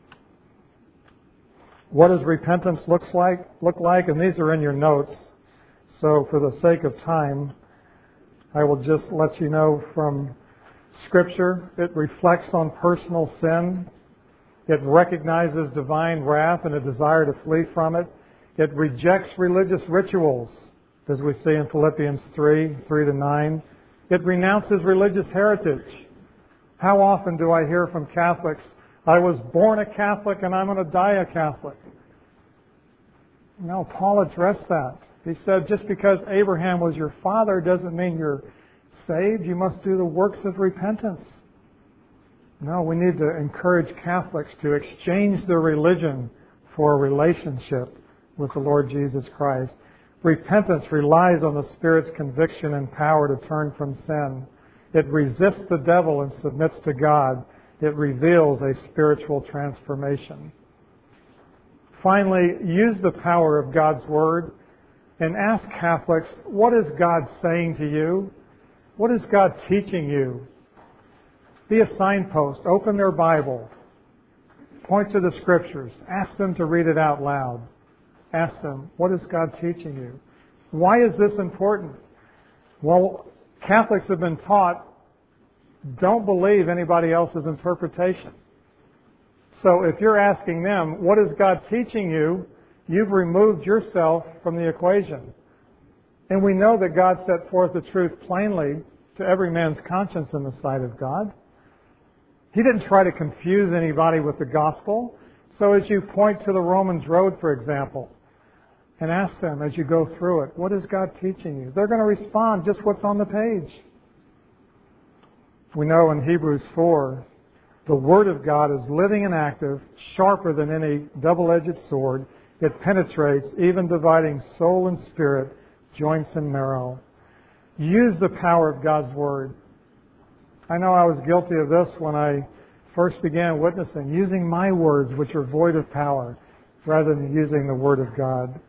What does repentance look like? And these are in your notes. So for the sake of time, I will just let you know from Scripture. It reflects on personal sin. It recognizes divine wrath and a desire to flee from it. It rejects religious rituals, as we see in Philippians 3:3-9. It renounces religious heritage. How often do I hear from Catholics, I was born a Catholic and I'm going to die a Catholic? No, Paul addressed that. He said, just because Abraham was your father doesn't mean you're saved. You must do the works of repentance. No, we need to encourage Catholics to exchange their religion for a relationship with the Lord Jesus Christ. Repentance relies on the Spirit's conviction and power to turn from sin. It resists the devil and submits to God. It reveals a spiritual transformation. Finally, use the power of God's Word and ask Catholics, what is God saying to you? What is God teaching you? Be a signpost. Open their Bible. Point to the Scriptures. Ask them to read it out loud. Ask them, what is God teaching you? Why is this important? Well, Catholics have been taught, don't believe anybody else's interpretation. So if you're asking them, what is God teaching you? You've removed yourself from the equation. And we know that God set forth the truth plainly to every man's conscience in the sight of God. He didn't try to confuse anybody with the gospel. So as you point to the Romans road, for example, and ask them as you go through it, what is God teaching you? They're going to respond just what's on the page. We know in Hebrews 4, the Word of God is living and active, sharper than any double-edged sword. It penetrates, even dividing soul and spirit, joints and marrow. Use the power of God's Word. I know I was guilty of this when I first began witnessing, using my words, which are void of power, rather than using the Word of God.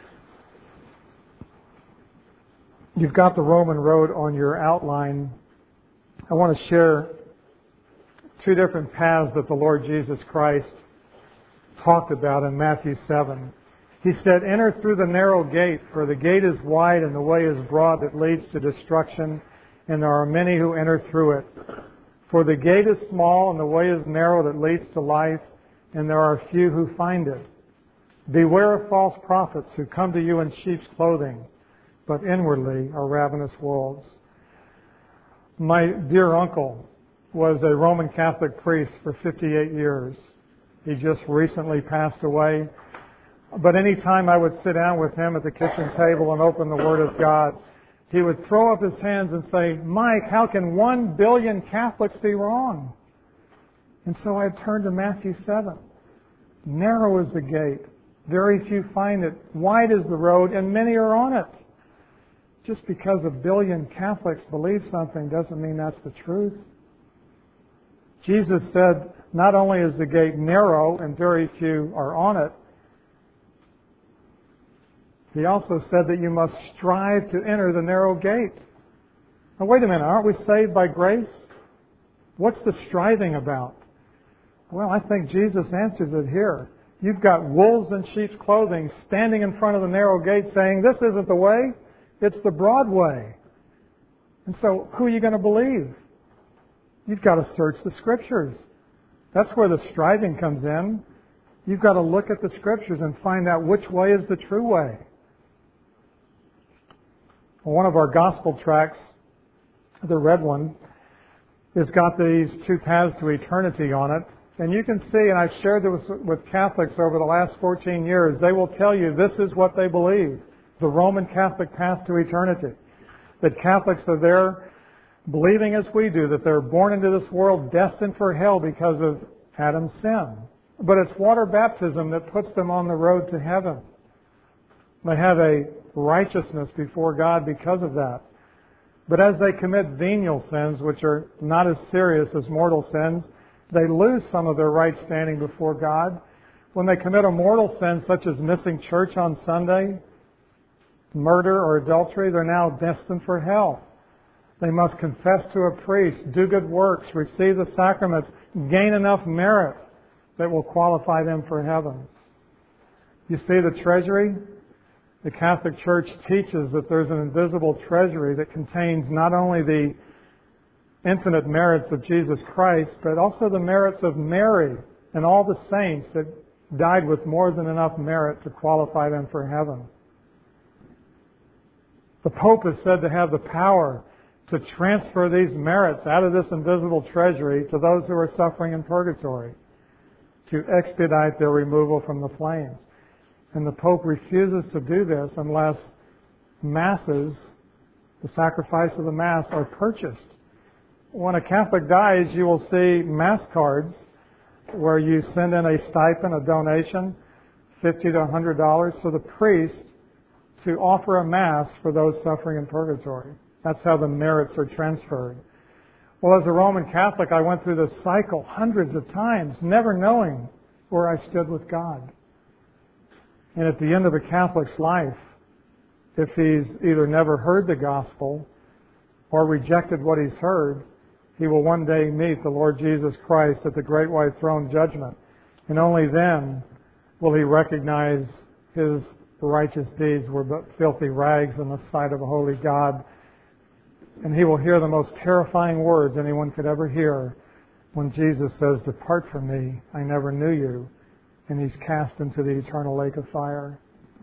You've got the Roman road on your outline. I want to share two different paths that the Lord Jesus Christ talked about in Matthew 7. He said, enter through the narrow gate, for the gate is wide and the way is broad that leads to destruction, and there are many who enter through it. For the gate is small and the way is narrow that leads to life, and there are few who find it. Beware of false prophets who come to you in sheep's clothing, but inwardly are ravenous wolves. My dear uncle was a Roman Catholic priest for 58 years. He just recently passed away. But any time I would sit down with him at the kitchen table and open the Word of God, he would throw up his hands and say, Mike, how can 1 billion Catholics be wrong? And so I turned to Matthew 7. Narrow is the gate. Very few find it. Wide is the road, and many are on it. Just because 1 billion Catholics believe something doesn't mean that's the truth. Jesus said, not only is the gate narrow and very few are on it, He also said that you must strive to enter the narrow gate. Now wait a minute, aren't we saved by grace? What's the striving about? Well, I think Jesus answers it here. You've got wolves in sheep's clothing standing in front of the narrow gate saying, this isn't the way, it's the broad way. And so who are you going to believe? You've got to search the Scriptures. That's where the striving comes in. You've got to look at the Scriptures and find out which way is the true way. One of our gospel tracts, the red one, has got these two paths to eternity on it. And you can see, and I've shared this with Catholics over the last 14 years, they will tell you this is what they believe, the Roman Catholic path to eternity. That Catholics are there believing as we do, that they're born into this world destined for hell because of Adam's sin. But it's water baptism that puts them on the road to heaven. They have a righteousness before God because of that. But as they commit venial sins, which are not as serious as mortal sins, they lose some of their right standing before God. When they commit a mortal sin, such as missing church on Sunday, murder or adultery, they're now destined for hell. They must confess to a priest, do good works, receive the sacraments, gain enough merit that will qualify them for heaven. You see the treasury? The Catholic Church teaches that there's an invisible treasury that contains not only the infinite merits of Jesus Christ, but also the merits of Mary and all the saints that died with more than enough merit to qualify them for heaven. The Pope is said to have the power to transfer these merits out of this invisible treasury to those who are suffering in purgatory, to expedite their removal from the flames. And the Pope refuses to do this unless masses, the sacrifice of the Mass, are purchased. When a Catholic dies, you will see Mass cards where you send in a stipend, a donation, $50 to $100 to the priest to offer a Mass for those suffering in purgatory. That's how the merits are transferred. Well, as a Roman Catholic, I went through this cycle hundreds of times, never knowing where I stood with God. And at the end of a Catholic's life, if he's either never heard the gospel or rejected what he's heard, he will one day meet the Lord Jesus Christ at the great white throne judgment. And only then will he recognize his righteous deeds were but filthy rags in the sight of a holy God. And he will hear the most terrifying words anyone could ever hear when Jesus says, "Depart from me, I never knew you." And he's cast into the eternal lake of fire.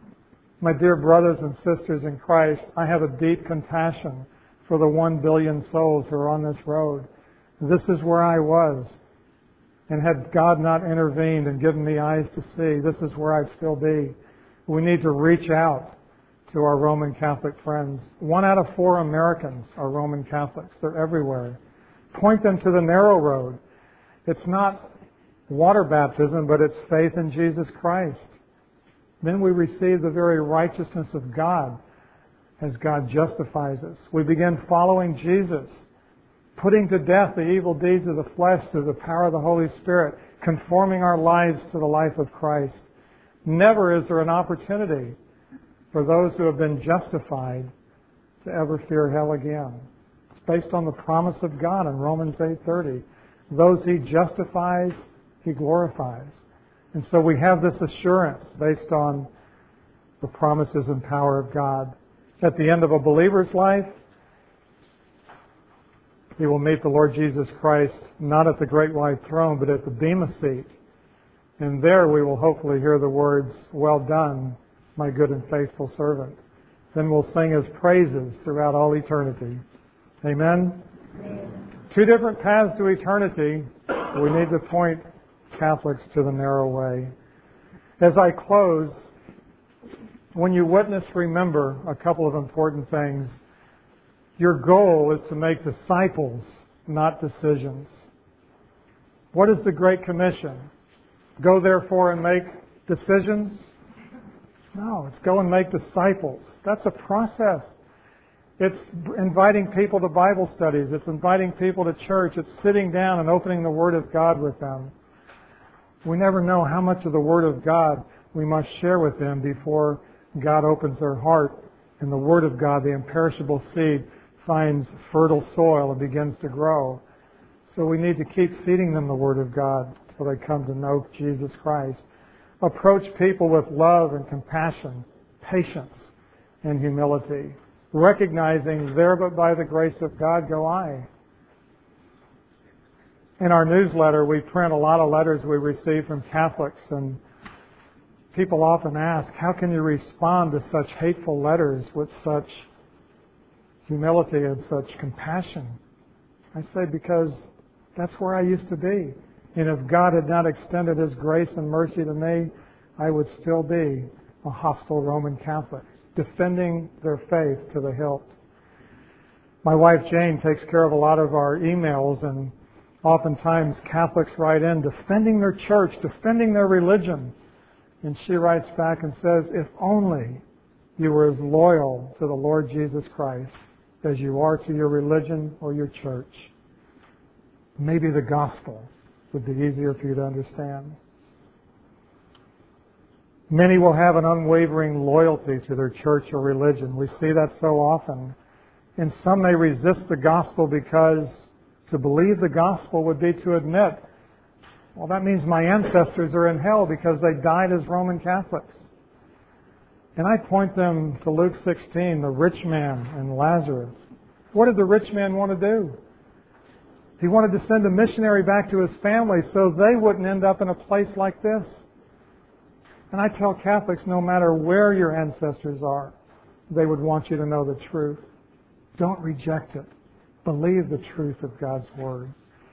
My dear brothers and sisters in Christ, I have a deep compassion for the 1 billion souls who are on this road. This is where I was. And had God not intervened and given me eyes to see, this is where I'd still be. We need to reach out to our Roman Catholic friends. 1 out of 4 Americans are Roman Catholics. They're everywhere. Point them to the narrow road. It's not water baptism, but it's faith in Jesus Christ. Then we receive the very righteousness of God as God justifies us. We begin following Jesus, putting to death the evil deeds of the flesh through the power of the Holy Spirit, conforming our lives to the life of Christ. Never is there an opportunity for those who have been justified to ever fear hell again. It's based on the promise of God in Romans 8:30. Those He justifies, He glorifies. And so we have this assurance based on the promises and power of God. At the end of a believer's life, he will meet the Lord Jesus Christ not at the great white throne, but at the Bema seat. And there we will hopefully hear the words, "Well done, my good and faithful servant." Then we'll sing His praises throughout all eternity. Amen? Amen. 2 different paths to eternity. We need to point Catholics to the narrow way. As I close, when you witness, remember a couple of important things. Your goal is to make disciples, not decisions. What is the Great Commission? Go therefore and make decisions? No, it's go and make disciples. That's a process. It's inviting people to Bible studies. It's inviting people to church. It's sitting down and opening the Word of God with them. We never know how much of the Word of God we must share with them before God opens their heart and the Word of God, the imperishable seed, finds fertile soil and begins to grow. So we need to keep feeding them the Word of God until they come to know Jesus Christ. Approach people with love and compassion, patience and humility, recognizing there but by the grace of God go I. In our newsletter, we print a lot of letters we receive from Catholics, and people often ask, how can you respond to such hateful letters with such humility and such compassion? I say, because that's where I used to be. And if God had not extended His grace and mercy to me, I would still be a hostile Roman Catholic, defending their faith to the hilt. My wife Jane takes care of a lot of our emails, and oftentimes Catholics write in defending their church, defending their religion. And she writes back and says, if only you were as loyal to the Lord Jesus Christ as you are to your religion or your church, maybe the gospel would be easier for you to understand. Many will have an unwavering loyalty to their church or religion. We see that so often. And some may resist the gospel because to believe the gospel would be to admit, well, that means my ancestors are in hell because they died as Roman Catholics. And I point them to Luke 16, the rich man and Lazarus. What did the rich man want to do? He wanted to send a missionary back to his family so they wouldn't end up in a place like this. And I tell Catholics, no matter where your ancestors are, they would want you to know the truth. Don't reject it. Believe the truth of God's Word.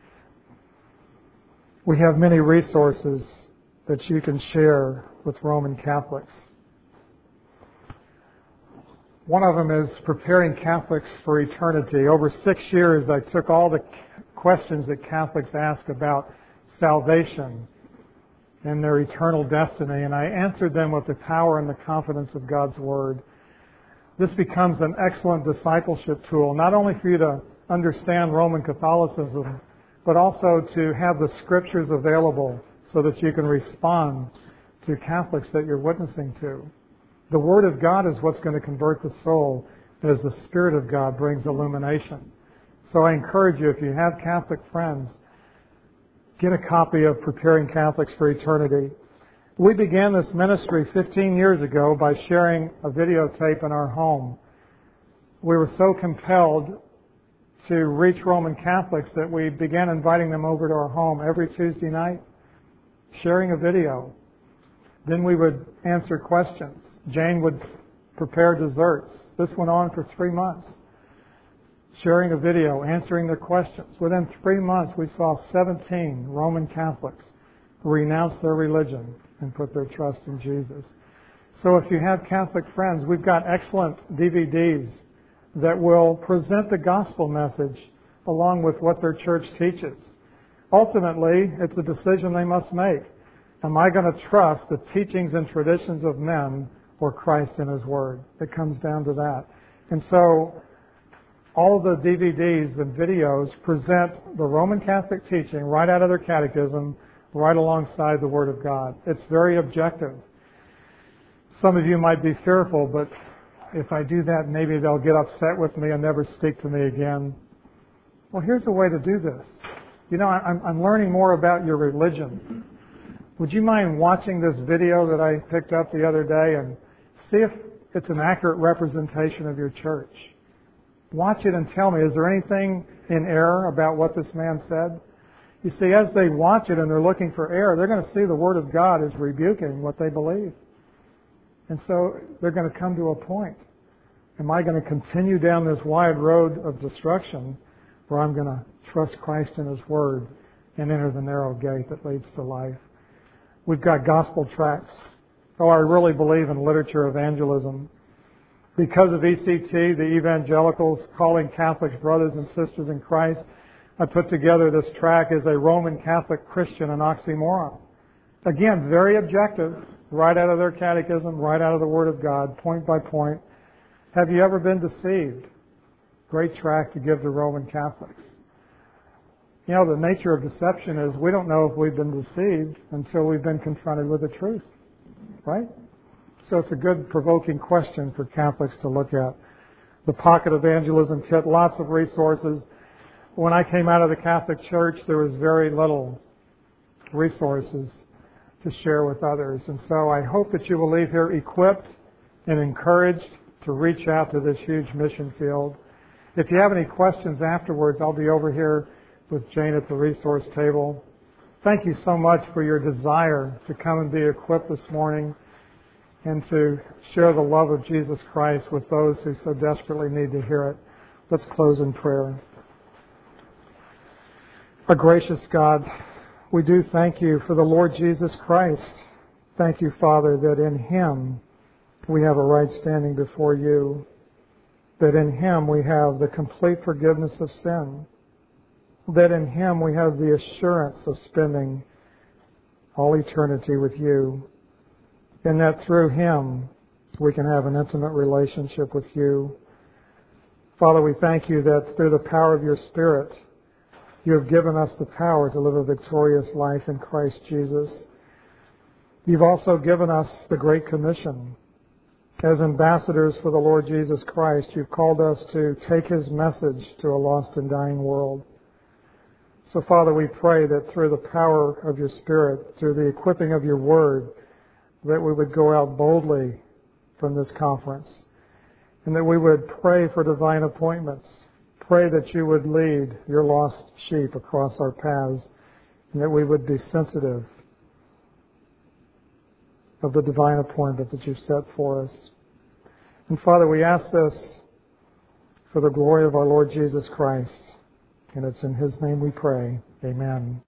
We have many resources that you can share with Roman Catholics. One of them is Preparing Catholics for Eternity. Over 6 years, I took all the questions that Catholics ask about salvation and their eternal destiny, and I answered them with the power and the confidence of God's Word. This becomes an excellent discipleship tool, not only for you to understand Roman Catholicism, but also to have the Scriptures available so that you can respond to Catholics that you're witnessing to. The Word of God is what's going to convert the soul as the Spirit of God brings illumination. So I encourage you, if you have Catholic friends, get a copy of Preparing Catholics for Eternity. We began this ministry 15 years ago by sharing a videotape in our home. We were so compelled to reach Roman Catholics that we began inviting them over to our home every Tuesday night, sharing a video. Then we would answer questions. Jane would prepare desserts. This went on for 3 months. Sharing a video, answering their questions. Within 3 months, we saw 17 Roman Catholics renounce their religion and put their trust in Jesus. So if you have Catholic friends, we've got excellent DVDs that will present the gospel message along with what their church teaches. Ultimately, it's a decision they must make. Am I going to trust the teachings and traditions of men or Christ in His Word? It comes down to that. And so all of the DVDs and videos present the Roman Catholic teaching right out of their catechism, right alongside the Word of God. It's very objective. Some of you might be fearful, but if I do that, maybe they'll get upset with me and never speak to me again. Well, here's a way to do this. You know, I'm learning more about your religion. Would you mind watching this video that I picked up the other day and see if it's an accurate representation of your church? Watch it and tell me, is there anything in error about what this man said? You see, as they watch it and they're looking for error, they're going to see the Word of God is rebuking what they believe. And so they're going to come to a point. Am I going to continue down this wide road of destruction, or I'm going to trust Christ and His Word and enter the narrow gate that leads to life? We've got gospel tracts. Oh, I really believe in literature evangelism. Because of ECT, the evangelicals calling Catholics brothers and sisters in Christ, I put together this tract as a Roman Catholic Christian, an oxymoron. Again, very objective, right out of their catechism, right out of the Word of God, point by point. Have you ever been deceived? Great tract to give to Roman Catholics. You know, the nature of deception is we don't know if we've been deceived until we've been confronted with the truth, right? So it's a good provoking question for Catholics to look at. The Pocket Evangelism Kit, lots of resources. When I came out of the Catholic Church, there was very little resources to share with others. And so I hope that you will leave here equipped and encouraged to reach out to this huge mission field. If you have any questions afterwards, I'll be over here with Jane at the resource table. Thank you so much for your desire to come and be equipped this morning and to share the love of Jesus Christ with those who so desperately need to hear it. Let's close in prayer. Our gracious God, We do thank you for the Lord Jesus Christ. Thank you, Father, that in Him we have a right standing before you, that in Him we have the complete forgiveness of sin, that in Him we have the assurance of spending all eternity with you, and that through Him we can have an intimate relationship with you. Father, we thank you that through the power of your Spirit, you have given us the power to live a victorious life in Christ Jesus. You've also given us the Great Commission. As ambassadors for the Lord Jesus Christ, you've called us to take His message to a lost and dying world. So, Father, we pray that through the power of your Spirit, through the equipping of your Word, that we would go out boldly from this conference, and that we would pray for divine appointments. Pray that you would lead your lost sheep across our paths, and that we would be sensitive of the divine appointment that you've set for us. And Father, we ask this for the glory of our Lord Jesus Christ, and it's in His name we pray. Amen.